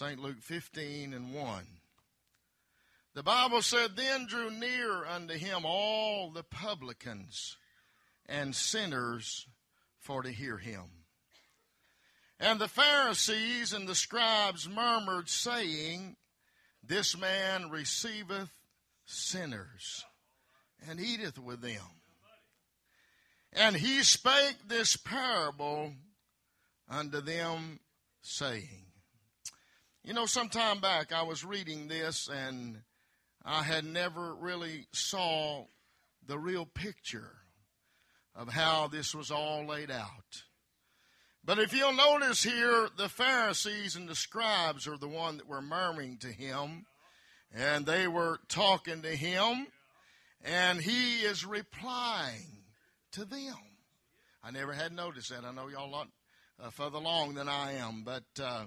St. Luke 15:1. The Bible said, Then drew near unto him all the publicans and sinners for to hear him. And the Pharisees and the scribes murmured, saying, This man receiveth sinners, and eateth with them. And he spake this parable unto them, saying. You know, some time back I was reading this, and I had never really saw the real picture of how this was all laid out. But if you'll notice here, the Pharisees and the scribes are the one that were murmuring to him, and they were talking to him, and he is replying to them. I never had noticed that. I know y'all a lot further along than I am, but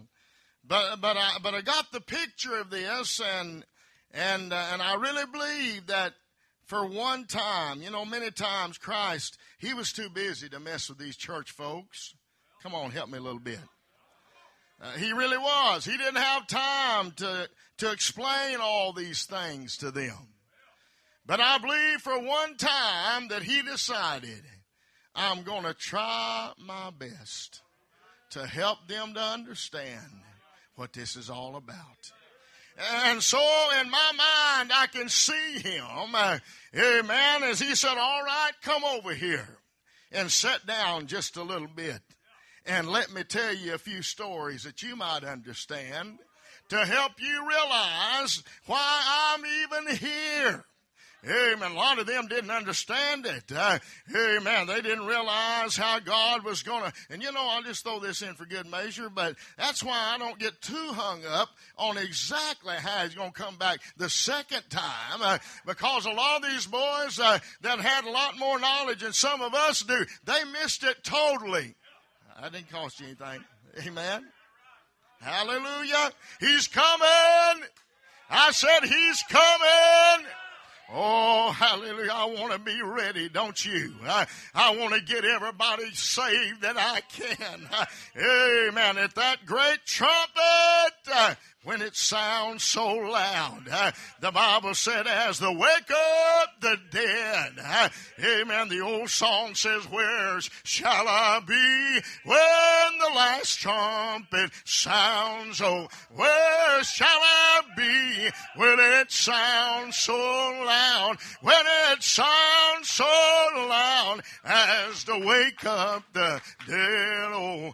I got the picture of this, and I really believe that for one time, you know, many times Christ, he was too busy to mess with these church folks. Come on, help me a little bit. He really was. He didn't have time to explain all these things to them. But I believe for one time that he decided, I'm going to try my best to help them to understand what this is all about. And so in my mind, I can see him, amen, as he said, all right, come over here and sit down just a little bit. And let me tell you a few stories that you might understand to help you realize why I'm even here. Amen. A lot of them didn't understand it. Amen. They didn't realize how God was going to. And you know, I'll just throw this in for good measure, but that's why I don't get too hung up on exactly how he's going to come back the second time. Because a lot of these boys that had a lot more knowledge than some of us do, they missed it totally. That didn't cost you anything. Amen. Hallelujah. He's coming. I said he's coming. Oh, hallelujah. I want to be ready, don't you? I want to get everybody saved that I can. Amen. At that great trumpet, when it sounds so loud, the Bible said, as the wake up the dead. Amen. The old song says, where shall I be when the last trumpet sounds? Oh, where shall I be when it sounds so loud? When it sounds so loud as to wake up the dead. Oh,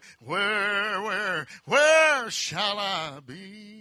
where shall I be?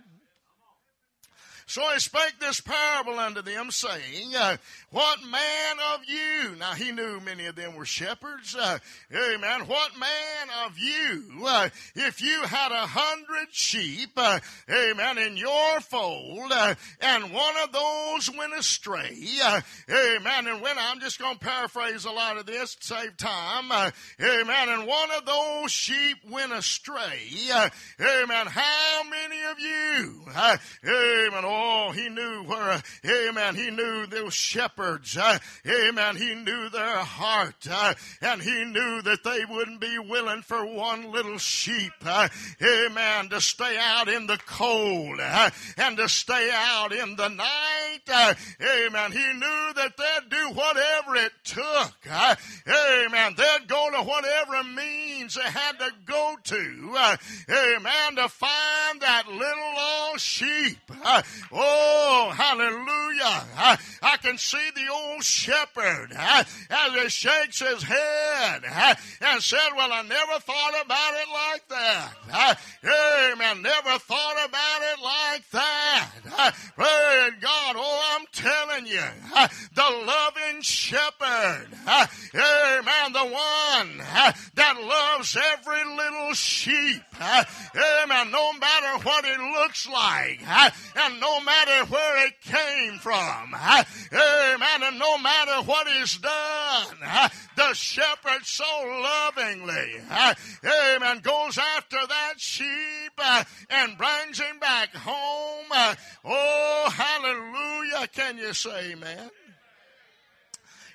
So he spake this parable unto them, saying, what man of you, now he knew many of them were shepherds, amen, what man of you, if you had 100 sheep, amen, in your fold, and one of those went astray, amen, and when, I'm just going to paraphrase a lot of this to save time, amen, and one of those sheep went astray, amen, how many of you, amen, oh, he knew where, amen, he knew those shepherds, amen, he knew their heart, and he knew that they wouldn't be willing for one little sheep, amen, to stay out in the cold, and to stay out in the night, amen, he knew that they'd do whatever it took, amen, they'd go to whatever means they had to go to, amen, to find that little lost sheep. Oh, hallelujah. I can see the old shepherd as he shakes his head and said, well, I never thought about it like that. Amen. Never thought about it like that. Praise God. Oh, I'm telling you, the loving shepherd, amen, the one that loves every little sheep, amen, no matter what it looks like, and no matter where it came from, amen, and no matter what is done, the shepherd so lovingly, amen, goes after that sheep and brings him back home. Oh, hallelujah. Can you say amen?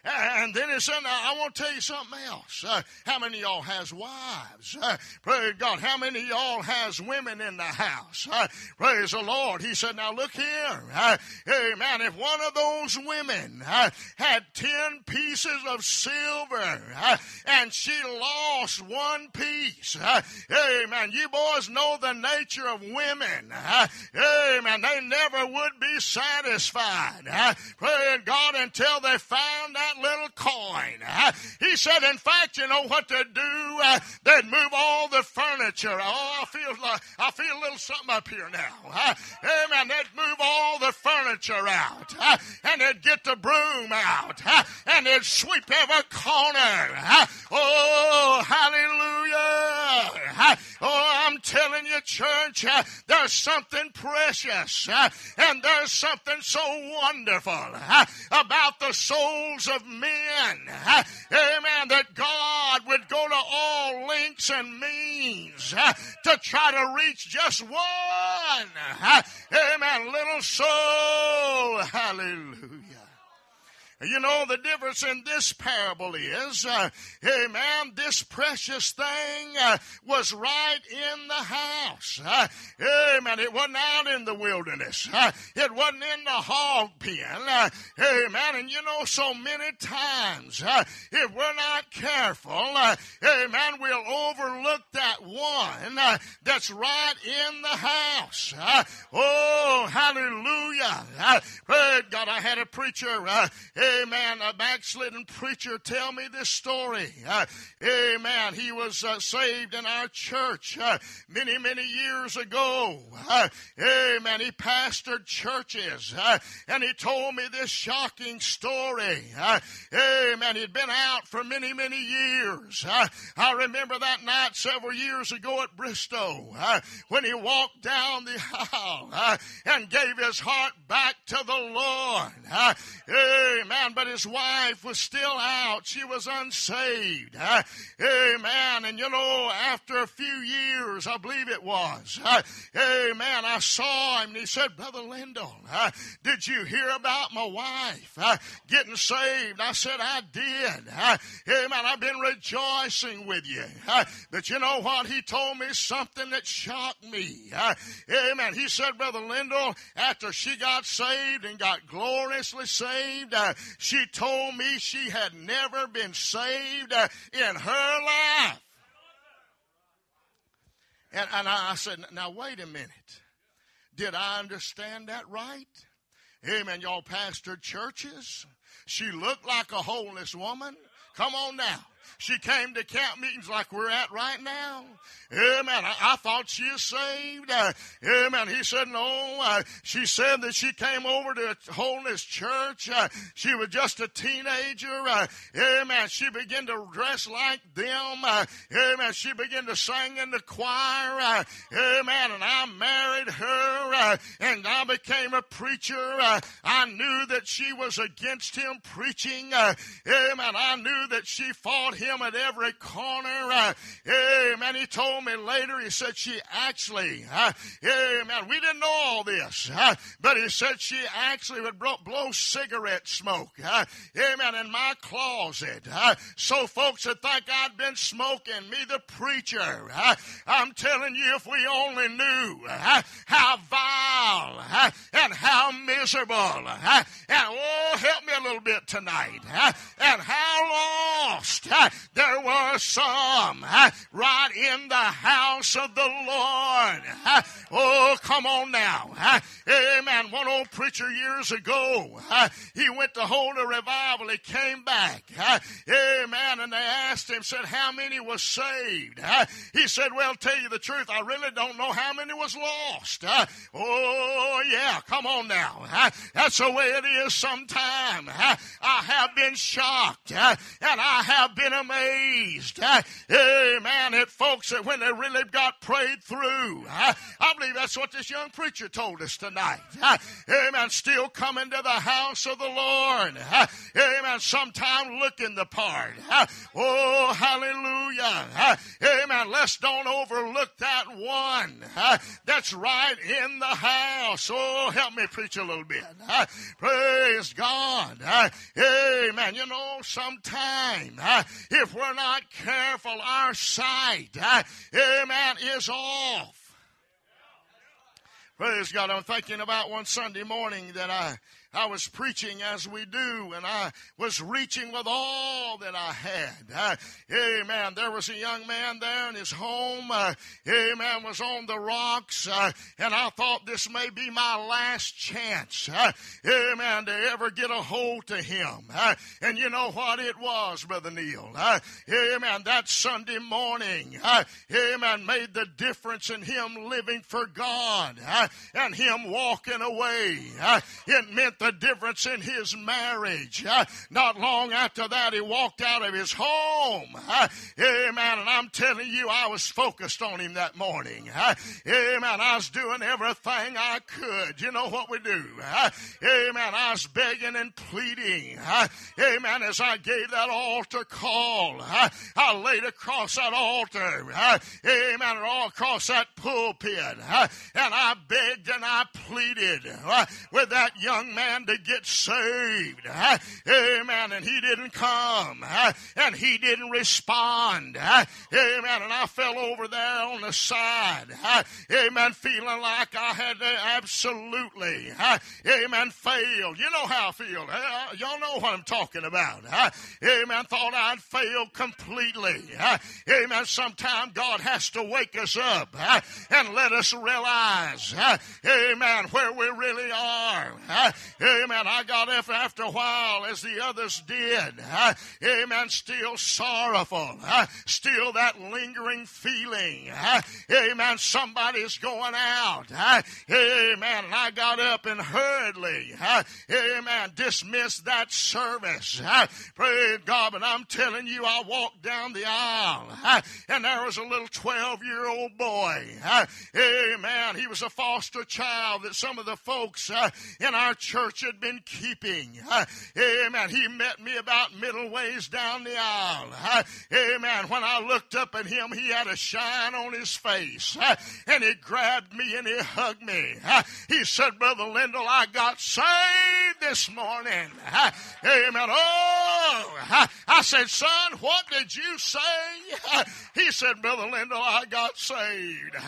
And then he said, now, I want to tell you something else. How many of y'all has wives? Praise God. How many of y'all has women in the house? Praise the Lord. He said, now look here. Amen. If one of those women had 10 pieces of silver and she lost one piece, amen, you boys know the nature of women. Amen. They never would be satisfied. Praise God, until they found that little coin. He said, in fact, you know what they'd do? They'd move all the furniture. Oh, I feel a little something up here now. Amen. They'd move all the furniture out. And they'd get the broom out. And they'd sweep every corner. Oh, hallelujah. Oh, I'm telling you, church, there's something precious and there's something so wonderful about the souls of men. Amen. That God would go to all lengths and means to try to reach just one. Amen. Little soul. Hallelujah. You know, the difference in this parable is, amen, this precious thing was right in the house. Amen. It wasn't out in the wilderness. It wasn't in the hog pen. Amen. And you know, so many times, if we're not careful, amen, we'll overlook that one that's right in the house. Oh, hallelujah. Praise God. I had a preacher, amen, a backslidden preacher tell me this story. Amen. He was saved in our church many, many years ago. Amen. He pastored churches. And he told me this shocking story. Amen. He'd been out for many, many years. I remember that night several years ago at Bristow when he walked down the aisle and gave his heart back to the Lord. Amen. But his wife was still out. She was unsaved. Amen. And you know, after a few years, I believe it was, amen, I saw him and he said, Brother Lindell, did you hear about my wife getting saved? I said, I did. Amen. I've been rejoicing with you. But you know what? He told me something that shocked me. Amen. He said, Brother Lindell, after she got saved and got gloriously saved, she told me she had never been saved in her life. And I said, now wait a minute. Did I understand that right? Amen. Y'all pastored churches. She looked like a holiness woman. Come on now. She came to camp meetings like we're at right now. Amen. I thought she was saved. Amen. He said, no. She said that she came over to Holiness Church. She was just a teenager. Amen. She began to dress like them. Amen. She began to sing in the choir. Amen. And I married her. And I became a preacher. I knew that she was against him preaching. Amen. I knew that she fought him at every corner. Amen. He told me later, he said she actually, amen, we didn't know all this, but he said she actually would blow cigarette smoke, amen, in my closet. So folks would think I'd been smoking, me the preacher. I'm telling you, if we only knew how vile and how miserable, and oh, help me a little bit tonight, and how lost there were some right in the house of the Lord. Oh, come on now. Amen. One old preacher years ago, he went to hold a revival. He came back. Amen. And they asked him, said, how many was saved? He said, well, tell you the truth, I really don't know how many was lost. Oh, yeah. Come on now. That's the way it is sometime. I have been shocked and I have been amazed. Amen. At folks that when they really got prayed through. I believe that's what this young preacher told us tonight. Amen. Still coming to the house of the Lord. Amen. Sometime looking the part. Oh, hallelujah. Amen. Let's don't overlook that one that's right in the house. Oh, help me preach a little bit. Praise God. Amen. You know, sometime if we're not careful, our sight, amen, is off. Praise God. I'm thinking about one Sunday morning that I was preaching as we do, and I was reaching with all that I had. Amen. There was a young man there in his home. Amen. Was on the rocks. And I thought this may be my last chance. Amen. To ever get a hold to him. And you know what it was, Brother Neil? Amen. That Sunday morning, amen, made the difference in him living for God and him walking away. It meant the difference in his marriage. Not long after that, he walked out of his home. Amen. And I'm telling you, I was focused on him that morning. Amen. I was doing everything I could. You know what we do? Amen. I was begging and pleading. Amen. As I gave that altar call, I laid across that altar. Amen. All across that pulpit. And I begged and I pleaded with that young man to get saved. Amen. And he didn't come. And he didn't respond. Amen. And I fell over there on the side. Amen. Feeling like I had absolutely, amen, failed. You know how I feel. Y'all know what I'm talking about. Amen. Thought I'd failed completely. Amen. Sometime God has to wake us up and let us realize, amen, where we really are. Amen. I got up after a while as the others did. Amen. Still sorrowful. Still that lingering feeling. Amen. Somebody's going out. Amen. And I got up and hurriedly, amen, dismissed that service. Praise God. But I'm telling you, I walked down the aisle and there was a little 12-year-old boy. Amen. He was a foster child that some of the folks in our church had been keeping. Amen. He met me about middle ways down the aisle. Amen. When I looked up at him, he had a shine on his face. And he grabbed me and he hugged me. He said, Brother Lindell, I got saved this morning. Amen. Oh, I said, son, what did you say? He said, Brother Lindell, I got saved.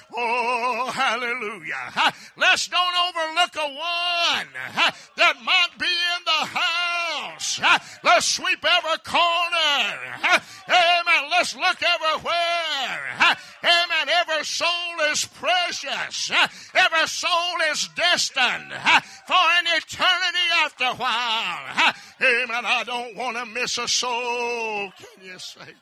Oh, hallelujah. Let's don't overlook a one that might be in the house. Let's sweep every corner. Amen. Let's look everywhere. Amen. Every soul is precious. Every soul is destined for an eternity after a while. Amen. I don't want to miss a soul. Can you say amen?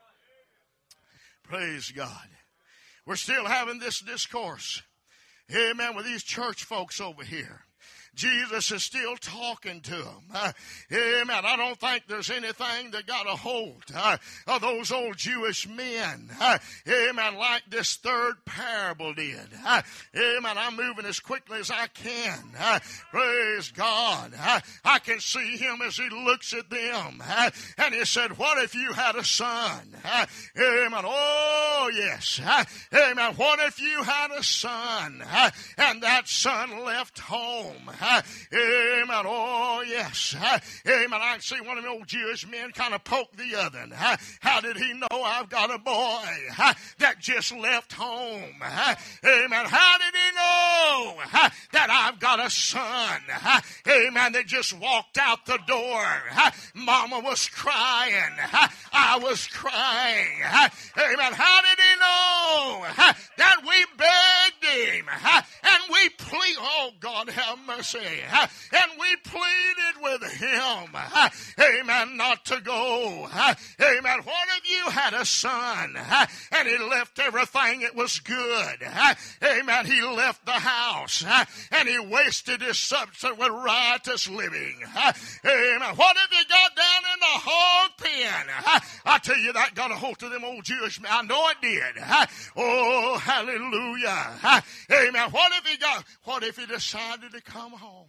Praise God. We're still having this discourse. Amen. With these church folks over here. Jesus is still talking to them. Amen. I don't think there's anything that got a hold of those old Jewish men. Amen. Like this third parable did. Amen. I'm moving as quickly as I can. Praise God. I can see him as he looks at them. And he said, what if you had a son? Amen. Oh, yes. Amen. What if you had a son and that son left home? Amen. Oh, yes. Amen. I can see one of the old Jewish men kind of poke the other. How did he know I've got a boy that just left home? Amen. How did he know that I've got a son? Amen. That just walked out the door. Mama was crying. I was crying. Amen. How did he know that we begged him and we plead? Oh, God have mercy. And we pleaded with him, amen, not to go. Amen. What if you had a son and he left everything that was good? Amen. He left the house and he wasted his substance with riotous living. Amen. What if he got down in the hog pen? I tell you, that got a hold of them old Jewish men. I know it did. Oh, hallelujah. Amen. What if he decided to come home?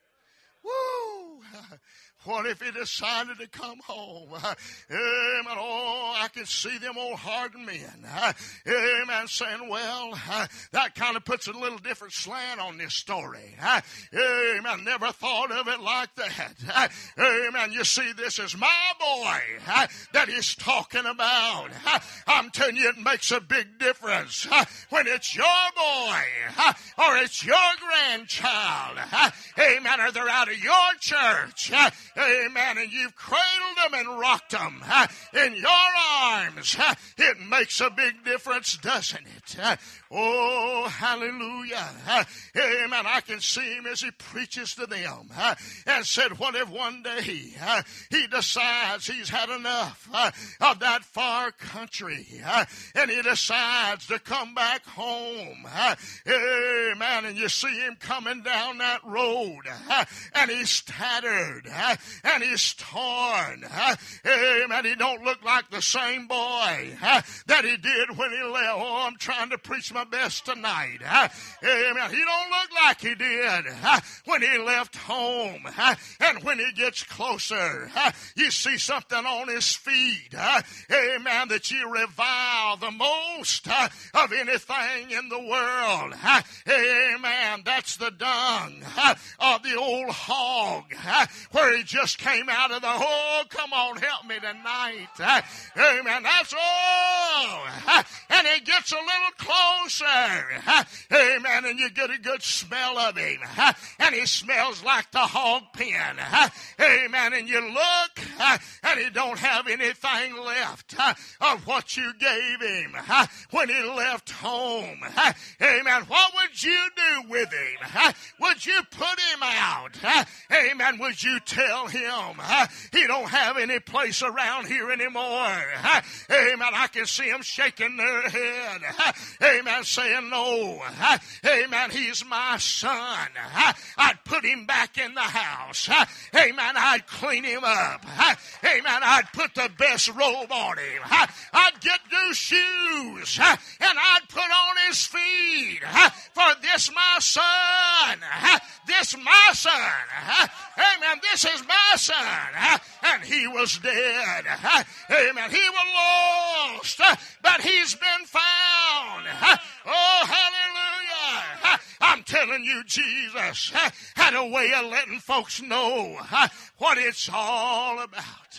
Woo! What if he decided to come home? Amen. Oh, I can see them old hardened men. Amen. Saying, well, that kind of puts a little different slant on this story. Amen. Never thought of it like that. Amen. You see, this is my boy that he's talking about. I'm telling you, it makes a big difference when it's your boy or it's your grandchild. Amen. Or they're out of your church. Amen. And you've cradled them and rocked them in your arms. It makes a big difference, doesn't it? Oh, hallelujah. Amen. I can see him as he preaches to them and said, what if one day he decides he's had enough of that far country and he decides to come back home. Amen. And you see him coming down that road and he's tattered and he's torn. Amen. He don't look like the same boy that he did when he left. Oh, I'm trying to preach my best tonight. Amen. He don't look like he did when he left home. And when he gets closer, you see something on his feet. Amen. That you revile the most of anything in the world. Amen. That's the dung of the old hog where he just came out of the hole. Come on, help me tonight. Amen. That's all. And it gets a little closer. Amen. And you get a good smell of him. And he smells like the hog pen. Amen. And you look and he don't have anything left of what you gave him when he left home. Amen. What would you do with him? Would you put him out? Amen. Would you tell him he don't have any place around here anymore? Amen. I can see him shaking their head. Amen. Saying no. Amen. He's my son. I'd put him back in the house. Amen. I'd clean him up. Amen. I'd put the best robe on him. I'd get new shoes. And I'd put on his feet. For this my son. This my son. Amen. This is my son. And he was dead. Amen. He was lost. But he's been found. Oh, hallelujah. I'm telling you, Jesus had a way of letting folks know what it's all about.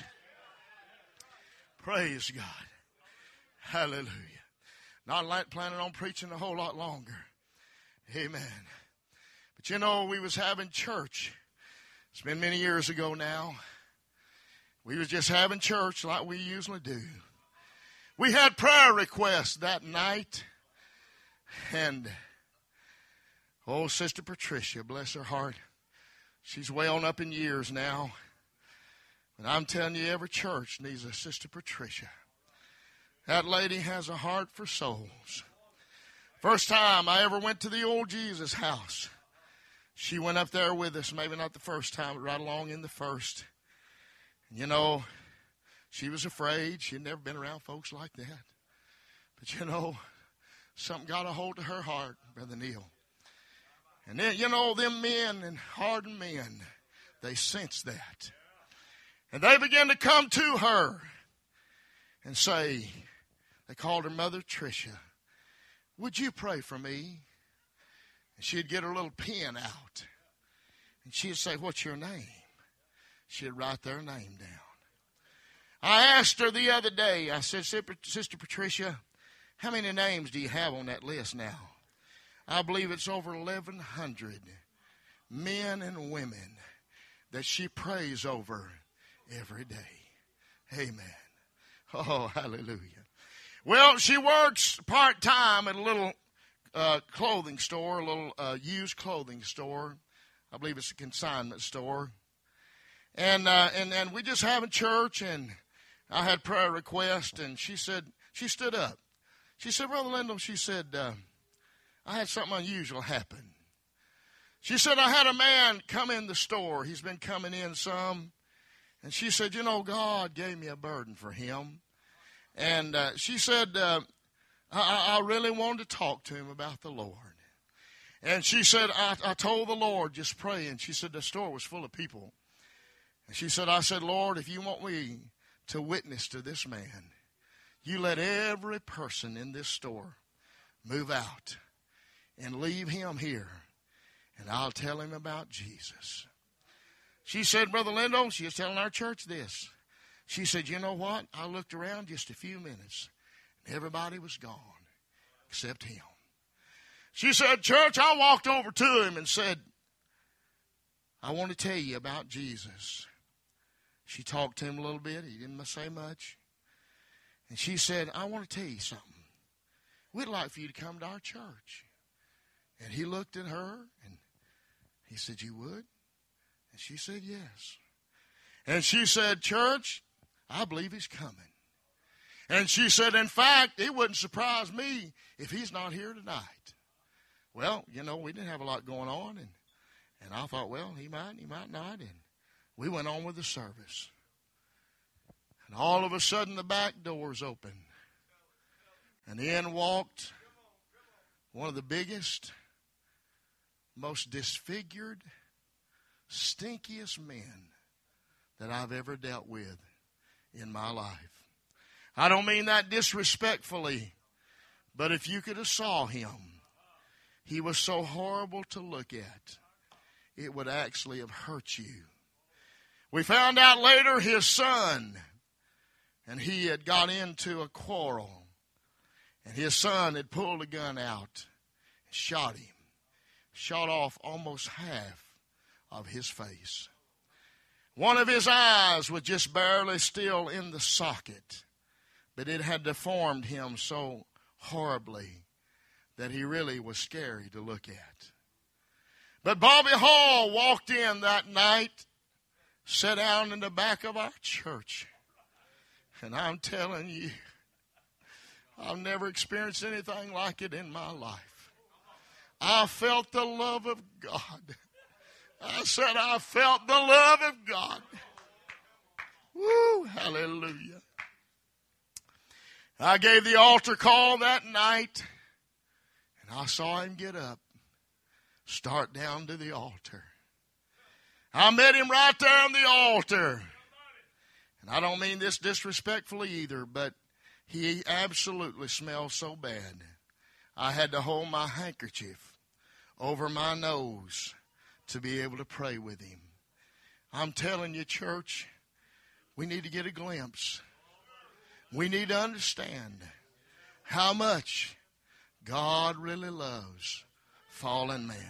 Praise God. Hallelujah. Not like planning on preaching a whole lot longer. Amen. But you know, we was having church. It's been many years ago now. We was just having church like we usually do. We had prayer requests that night. And, oh, Sister Patricia, bless her heart. She's way on up in years now. And I'm telling you, every church needs a Sister Patricia. That lady has a heart for souls. First time I ever went to the old Jesus house, she went up there with us. Maybe not the first time, but right along in the first. You know, she was afraid. She had never been around folks like that. But you know, something got a hold of her heart, Brother Neil. And then, you know, them men and hardened men, they sensed that. And they began to come to her and say, they called her Mother Tricia, would you pray for me? And she'd get her little pen out. And she'd say, what's your name? She'd write their name down. I asked her the other day, I said, Sister Patricia, how many names do you have on that list now? I believe it's over 1,100 men and women that she prays over every day. Amen. Oh, hallelujah. Well, she works part-time at a little clothing store, a little used clothing store. I believe it's a consignment store. And we just having church, and I had prayer requests, and she stood up. She said, Brother Lindell, she said, I had something unusual happen. She said, I had a man come in the store. He's been coming in some. And she said, you know, God gave me a burden for him. And she said, I really wanted to talk to him about the Lord. And she said, I told the Lord, just pray. And she said, the store was full of people. And she said, I said, Lord, if you want me to witness to this man, you let every person in this store move out and leave him here. And I'll tell him about Jesus. She said, Brother Lindell, she was telling our church this. She said, you know what? I looked around just a few minutes, and everybody was gone except him. She said, church, I walked over to him and said, I want to tell you about Jesus. She talked to him a little bit. He didn't say much. And she said, I want to tell you something. We'd like for you to come to our church. And he looked at her, and he said, you would? And she said, yes. And she said, church, I believe he's coming. And she said, in fact, it wouldn't surprise me if he's not here tonight. Well, you know, we didn't have a lot going on, and I thought, well, he might not, and we went on with the service. And all of a sudden, the back doors opened, and in walked one of the biggest, most disfigured, stinkiest men that I've ever dealt with in my life. I don't mean that disrespectfully, but if you could have saw him, he was so horrible to look at, it would actually have hurt you. We found out later his son, and he had got into a quarrel, and his son had pulled a gun out and shot him. Shot off almost half of his face. One of his eyes was just barely still in the socket, but it had deformed him so horribly that he really was scary to look at. But Bobby Hall walked in that night, sat down in the back of our church, and I'm telling you, I've never experienced anything like it in my life. I felt the love of God. I said I felt the love of God. Woo, hallelujah. I gave the altar call that night, and I saw him get up, start down to the altar. I met him right there on the altar. And I don't mean this disrespectfully either, but he absolutely smelled so bad. I had to hold my handkerchief over my nose to be able to pray with him. I'm telling you, church, we need to get a glimpse. We need to understand how much God really loves fallen man.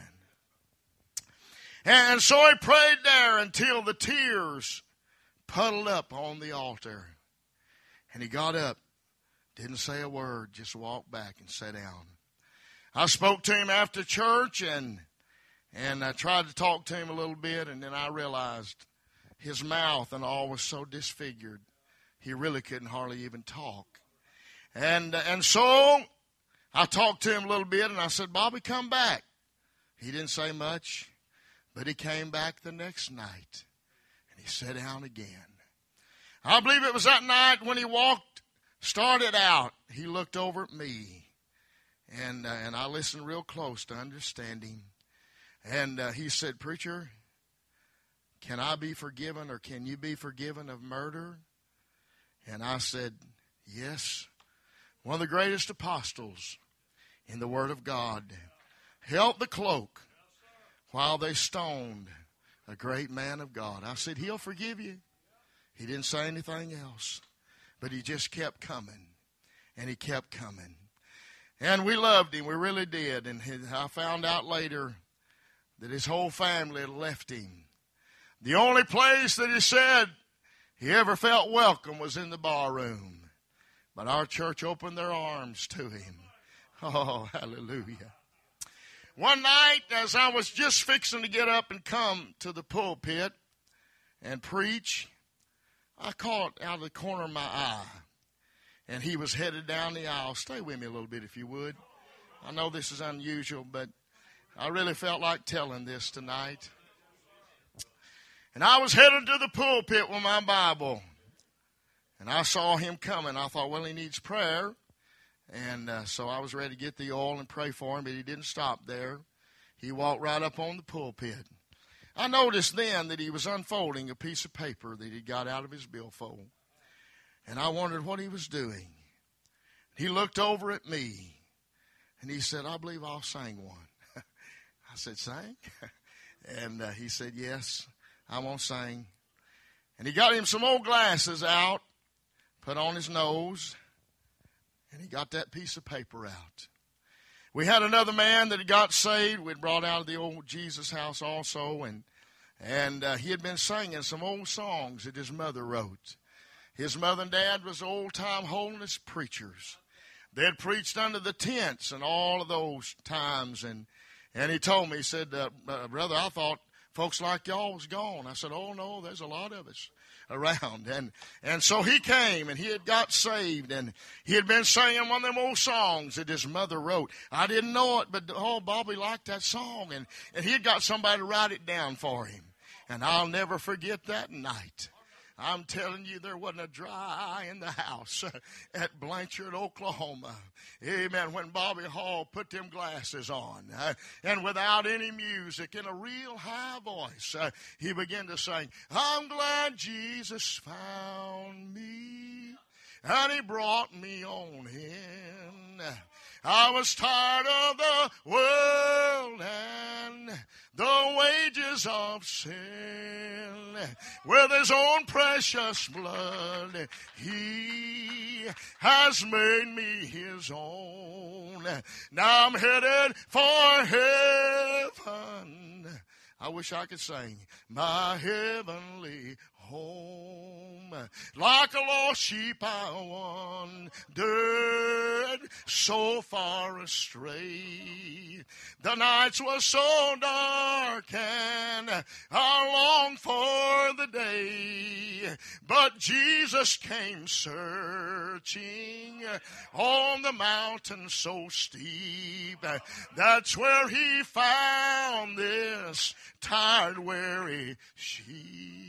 And so he prayed there until the tears puddled up on the altar. And he got up, didn't say a word, just walked back and sat down. I spoke to him after church, and I tried to talk to him a little bit, and then I realized his mouth and all was so disfigured, he really couldn't hardly even talk. And so I talked to him a little bit, and I said, Bobby, come back. He didn't say much, but he came back the next night, and he sat down again. I believe it was that night when he started out, he looked over at me. And I listened real close to understand him. And he said, Preacher, can I be forgiven, or can you be forgiven of murder? And I said, yes. One of the greatest apostles in the Word of God held the cloak while they stoned a great man of God. I said, he'll forgive you. He didn't say anything else, but he just kept coming, and he kept coming. And we loved him. We really did. And I found out later that his whole family had left him. The only place that he said he ever felt welcome was in the bar room. But our church opened their arms to him. Oh, hallelujah. One night, as I was just fixing to get up and come to the pulpit, and preach, I caught out of the corner of my eye, and he was headed down the aisle. Stay with me a little bit if you would. I know this is unusual, but I really felt like telling this tonight. And I was headed to the pulpit with my Bible, and I saw him coming. I thought, well, he needs prayer. And so I was ready to get the oil and pray for him, but he didn't stop there. He walked right up on the pulpit. I noticed then that he was unfolding a piece of paper that he got out of his billfold. And I wondered what he was doing. He looked over at me, and he said, I believe I'll sing one. I said, sing? And he said, yes, I'm going to sing. And he got him some old glasses out, put on his nose, and he got that piece of paper out. We had another man that had got saved. We'd brought out of the old Jesus house also, and he had been singing some old songs that his mother wrote. His mother and dad was old-time holiness preachers. They had preached under the tents and all of those times, and he told me, he said, brother, I thought folks like y'all was gone. I said, oh, no, there's a lot of us around. And so he came, and he had got saved, and he had been singing one of them old songs that his mother wrote. I didn't know it, but, oh, Bobby liked that song, and he had got somebody to write it down for him. And I'll never forget that night. I'm telling you, there wasn't a dry eye in the house at Blanchard, Oklahoma. Amen. When Bobby Hall put them glasses on, and without any music, in a real high voice, he began to sing, I'm glad Jesus found me, and he brought me on in. I was tired of the world and the wages of sin. With his own precious blood, he has made me his own. Now I'm headed for heaven. I wish I could sing my heavenly home. Like a lost sheep I wandered so far astray. The nights were so dark and I longed for the day. But Jesus came searching on the mountain so steep. That's where he found this tired, weary sheep.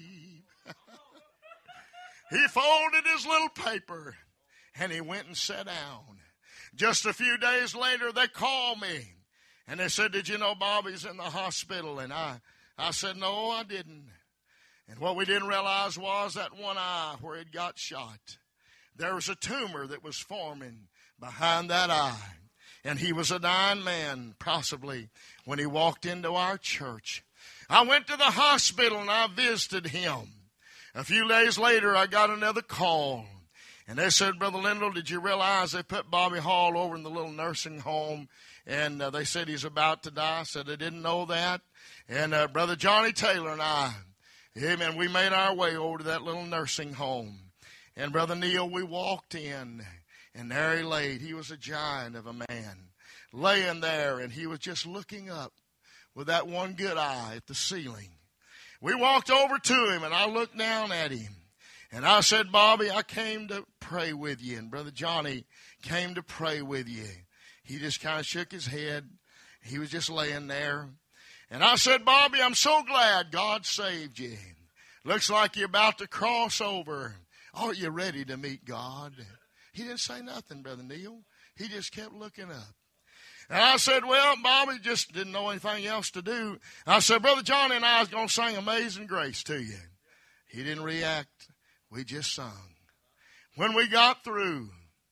He folded his little paper, and he went and sat down. Just a few days later, they called me, and they said, did you know Bobby's in the hospital? And I said, no, I didn't. And what we didn't realize was that one eye where it got shot, there was a tumor that was forming behind that eye. And he was a dying man, possibly, when he walked into our church. I went to the hospital, and I visited him. A few days later, I got another call, and they said, Brother Lindell, did you realize they put Bobby Hall over in the little nursing home, and they said he's about to die? I said, I didn't know that. And Brother Johnny Taylor and I, amen, we made our way over to that little nursing home. And Brother Neil, we walked in, and there he laid. He was a giant of a man, laying there, and he was just looking up with that one good eye at the ceiling. We walked over to him, and I looked down at him. And I said, Bobby, I came to pray with you. And Brother Johnny came to pray with you. He just kind of shook his head. He was just laying there. And I said, Bobby, I'm so glad God saved you. Looks like you're about to cross over. Are you ready to meet God? He didn't say nothing, Brother Neil. He just kept looking up. And I said, well, Bobby just didn't know anything else to do. I said, Brother Johnny and I was going to sing Amazing Grace to you. He didn't react. We just sung. When we got through,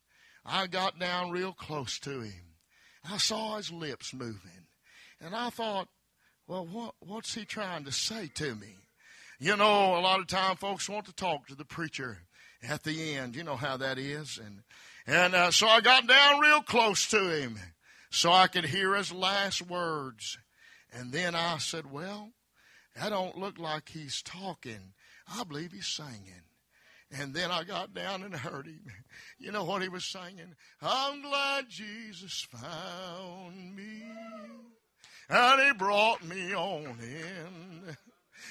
I got down real close to him. I saw his lips moving. And I thought, well, what's he trying to say to me? You know, a lot of time folks want to talk to the preacher at the end. You know how that is. And so I got down real close to him, so I could hear his last words. And then I said, well, that don't look like he's talking. I believe he's singing. And then I got down and heard him. You know what he was singing? I'm glad Jesus found me, and he brought me on in.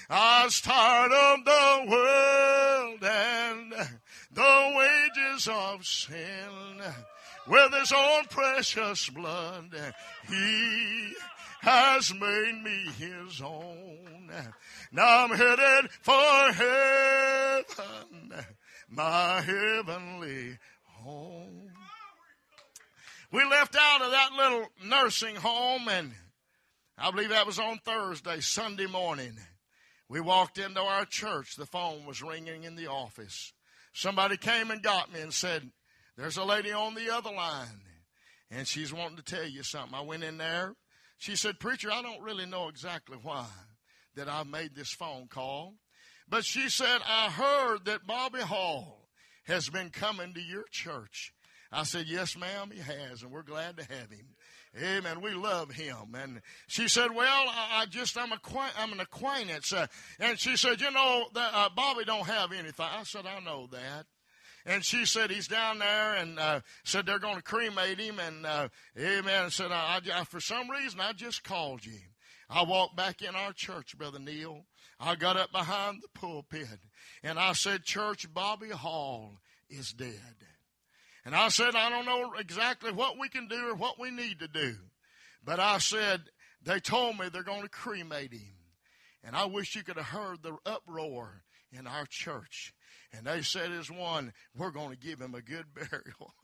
I was tired of the world and the wages of sin. With his own precious blood, he has made me his own. Now I'm headed for heaven, my heavenly home. We left out of that little nursing home, and I believe that was on Thursday, Sunday morning. We walked into our church. The phone was ringing in the office. Somebody came and got me and said, there's a lady on the other line, and she's wanting to tell you something. I went in there. She said, preacher, I don't really know exactly why that I made this phone call. But she said, I heard that Bobby Hall has been coming to your church. I said, yes, ma'am, he has, and we're glad to have him. Amen. We love him. And she said, well, I'm an acquaintance. And she said, you know, Bobby don't have anything. I said, I know that. And she said, he's down there, and said they're going to cremate him. And amen. Said, for some reason, I just called you. I walked back in our church, Brother Neil. I got up behind the pulpit, and I said, church, Bobby Hall is dead. And I said, I don't know exactly what we can do or what we need to do. But I said, they told me they're going to cremate him. And I wish you could have heard the uproar in our church. And they said as one, we're going to give him a good burial.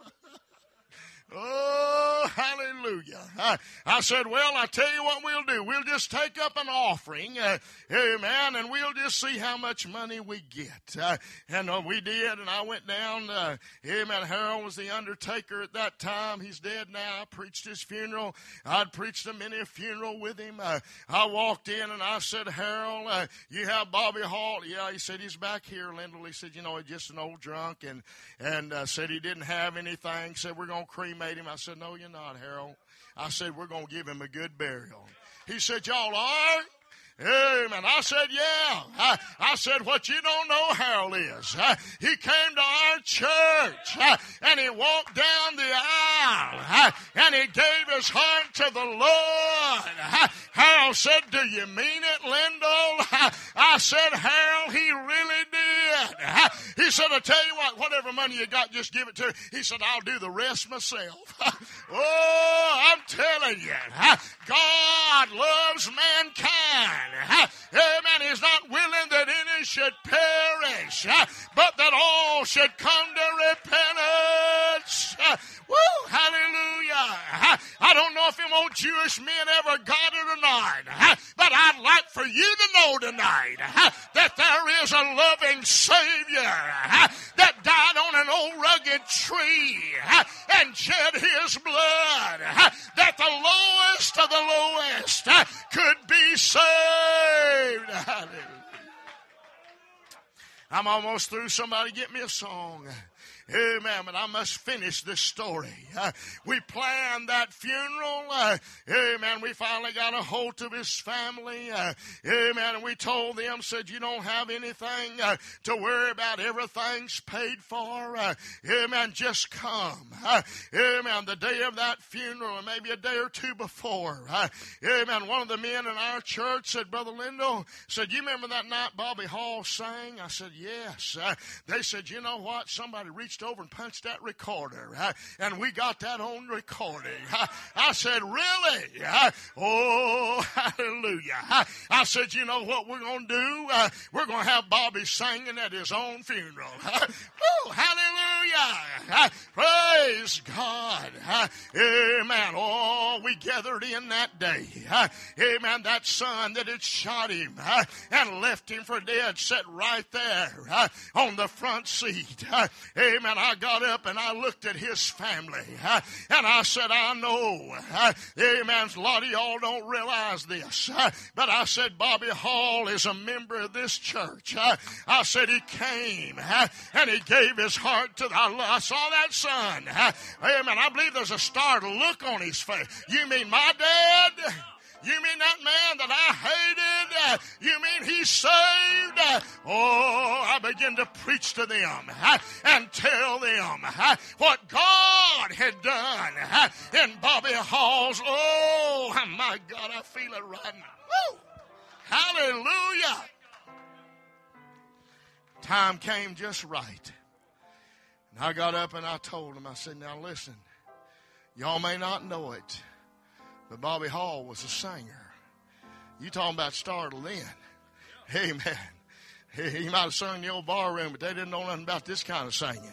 Oh, hallelujah. I said, well, I tell you what we'll do. We'll just take up an offering, amen, and we'll just see how much money we get. And we did, and I went down, amen. Harold was the undertaker at that time. He's dead now. I preached his funeral. I'd preached a many a funeral with him. I walked in, and I said, Harold, you have Bobby Hall? Yeah, he said, he's back here, Lyndall. He said, you know, he's just an old drunk, and said he didn't have anything. Said, we're going to cremate him. I said, no, you're not, Harold. I said, we're going to give him a good burial. He said, y'all are? Amen. I said, yeah. I said, what you don't know, Harold, is he came to our church and he walked down the aisle and he gave his heart to the Lord. Harold said, do you mean it, Lyndall? I said, Harold, he really did. He said, I tell you what, whatever money you got, just give it to him. He said, I'll do the rest myself. Oh, I'm telling you, God loves mankind. Amen. He's not willing that any should perish, but that all should come to repentance. Woo, hallelujah. I don't know if them old Jewish men ever got it or not, but I'd like for you to know tonight that there is a loving Savior that died on an old rugged tree and shed his blood, that the lowest of the lowest could be saved. Hallelujah. I'm almost through. Somebody get me a song. Amen. But I must finish this story. We planned that funeral. Amen. We finally got a hold of his family. Amen. And we told them, said, you don't have anything to worry about. Everything's paid for. Amen. Just come. Amen. The day of that funeral, or maybe a day or two before. Amen. One of the men in our church said, Brother Lyndall, said, you remember that night Bobby Hall sang? I said, yes. They said, you know what? Somebody reached over and punched that recorder, and we got that on recording. I said, really? Oh, hallelujah. I said, you know what we're going to do? We're going to have Bobby singing at his own funeral. Oh, hallelujah. Praise God. Amen. Oh, we gathered in that day. Amen. That son that had shot him and left him for dead sat right there on the front seat. Amen. I got up and I looked at his family and I said, I know, amen, a lot of y'all don't realize this, but I said, Bobby Hall is a member of this church. I said, he came and he gave his heart to I saw that son. Amen. I believe there's a startled look on his face. You mean my dad? You mean that man that I hated? You mean he's saved? Oh, I began to preach to them and tell them what God had done in Bobby Hall's. Oh, my God, I feel it right now. Woo! Hallelujah. Time came just right. And I got up and I told him, I said, now listen, y'all may not know it, but Bobby Hall was a singer. You talking about startled in. Amen. He might have sung in the old bar room, but they didn't know nothing about this kind of singing.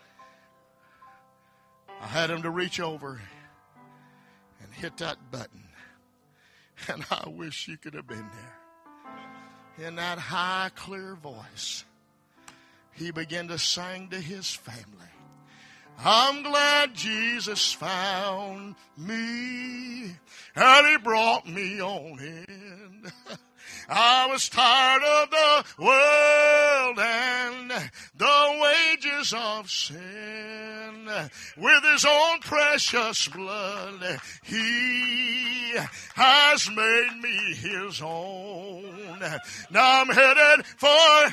I had him to reach over and hit that button. And I wish you could have been there. In that high, clear voice, he began to sing to his family. I'm glad Jesus found me, and he brought me on in. I was tired of the world and the wages of sin. With his own precious blood, he has made me his own. Now I'm headed for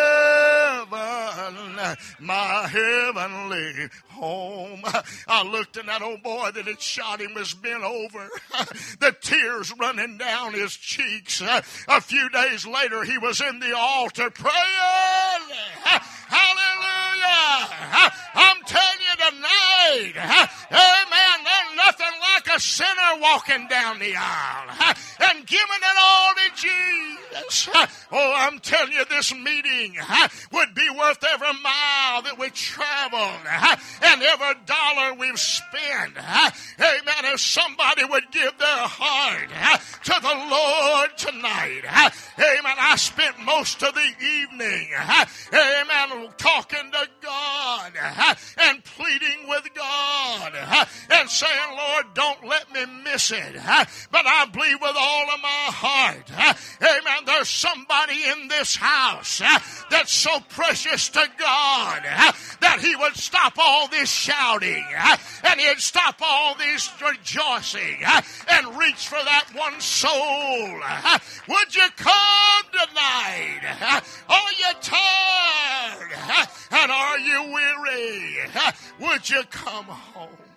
heaven, my heavenly home. I looked and that old boy that had shot him was bent over, the tears running down his cheeks. A few days later, he was in the altar praying. Hallelujah. I'm telling you tonight, amen, there's nothing like a sinner walking down the aisle and giving it all to Jesus. Oh, I'm telling you, this meeting would be worth every mile that we traveled and every dollar we've spent. Amen. If somebody would give their heart to the Lord tonight. Amen. I spent most of the evening, amen, talking to God and pleading with God and saying, Lord, don't let me miss it. But I believe with all of my heart, amen, there's somebody in this house that's so precious to God that he would stop all this shouting and he'd stop all this rejoicing and reach for that one soul. Would you come tonight? Are you tired? And are you weary? Would you come home?